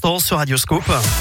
l'instant sur Radioscope.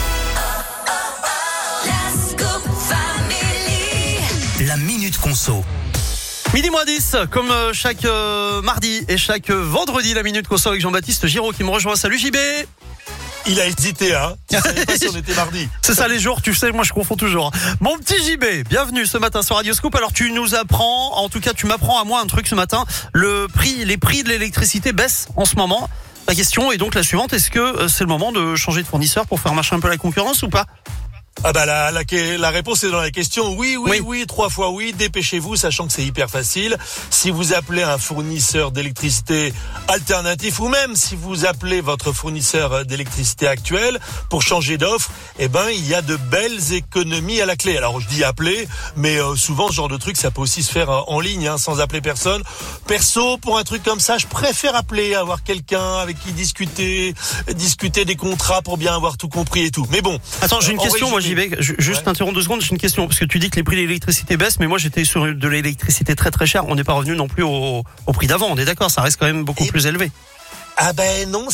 La Minute Conso. Midi moins 10, comme chaque mardi et chaque vendredi, la Minute Conso avec Jean-Baptiste Giraud qui me rejoint. Salut JB. Il a hésité, hein. Tu savais pas si on était mardi. C'est ça les jours, tu sais, moi je confonds toujours. Mon petit JB, bienvenue ce matin sur Radioscope. Alors tu nous apprends, en tout cas tu m'apprends à moi un truc ce matin. Les prix de l'électricité baissent en ce moment. La question est donc la suivante, est-ce que c'est le moment de changer de fournisseur pour faire marcher un peu la concurrence ou pas ? Ah bah la réponse est dans la question. Oui, 3 fois oui. Dépêchez-vous, sachant que c'est hyper facile. Si vous appelez un fournisseur d'électricité alternatif ou même si vous appelez votre fournisseur d'électricité actuel pour changer d'offre, eh ben il y a de belles économies à la clé. Alors je dis appeler, mais souvent ce genre de truc ça peut aussi se faire en ligne, hein, sans appeler personne. Perso, pour un truc comme ça, je préfère appeler, avoir quelqu'un avec qui discuter des contrats pour bien avoir tout compris et tout. Mais bon. Attends, j'ai une question, moi JB, juste t'interromps 2 secondes, j'ai une question, parce que tu dis que les prix de l'électricité baissent, mais moi j'étais sur de l'électricité très très chère, on n'est pas revenu non plus au prix d'avant, on est d'accord, ça reste quand même beaucoup plus élevé. Ah ben non,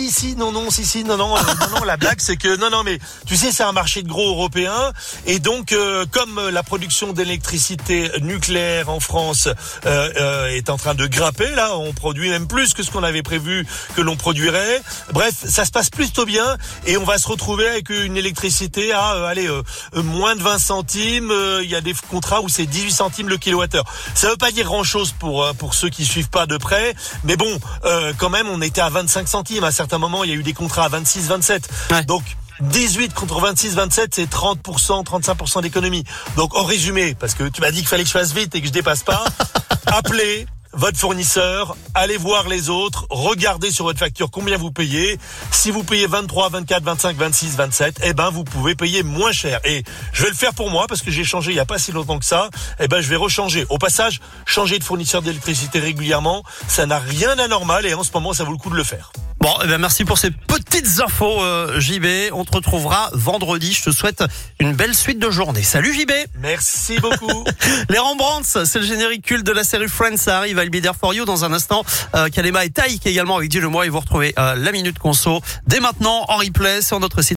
non, la blague c'est que non mais tu sais c'est un marché de gros européen et donc comme la production d'électricité nucléaire en France est en train de grimper, là on produit même plus que ce qu'on avait prévu que l'on produirait. Bref, ça se passe plutôt bien et on va se retrouver avec une électricité à moins de 20 centimes, il y a des contrats où c'est 18 centimes le kilowattheure. Ça veut pas dire grand-chose pour ceux qui suivent pas de près, mais bon, quand même on était à 25 centimes. À certains moments, il y a eu des contrats à 26, 27. Ouais. Donc, 18 contre 26, 27, c'est 30%, 35% d'économie. Donc, en résumé, parce que tu m'as dit qu'il fallait que je fasse vite et que je dépasse pas, appelez votre fournisseur, allez voir les autres, regardez sur votre facture combien vous payez. Si vous payez 23, 24, 25, 26, 27, eh ben vous pouvez payer moins cher. Et je vais le faire pour moi parce que j'ai changé il y a pas si longtemps que ça. Eh ben je vais rechanger. Au passage, changer de fournisseur d'électricité régulièrement, ça n'a rien d'anormal et en ce moment ça vaut le coup de le faire. Bon, eh ben merci pour ces petites infos JB. On te retrouvera vendredi. Je te souhaite une belle suite de journée. Salut JB. Merci beaucoup. Les Rembrandts, c'est le générique culte de la série Friends. Ça arrive à I'll Be There For You dans un instant. Kalema et Taïk également avec Dis-le-moi. Et vous retrouvez la Minute Conso dès maintenant en replay sur notre site.